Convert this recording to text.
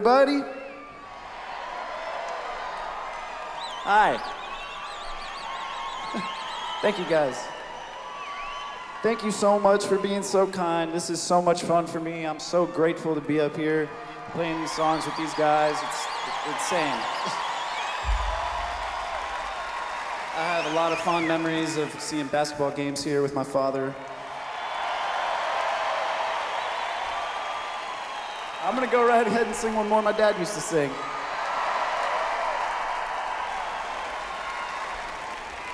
everybody. Hi. Thank you, guys. Thank you so much for being so kind. This is so much fun for me. I'm so grateful to be up here playing these songs with these guys. It's insane. I have a lot of fond memories of seeing basketball games here with my father. I'm gonna go right ahead and sing one more my dad used to sing.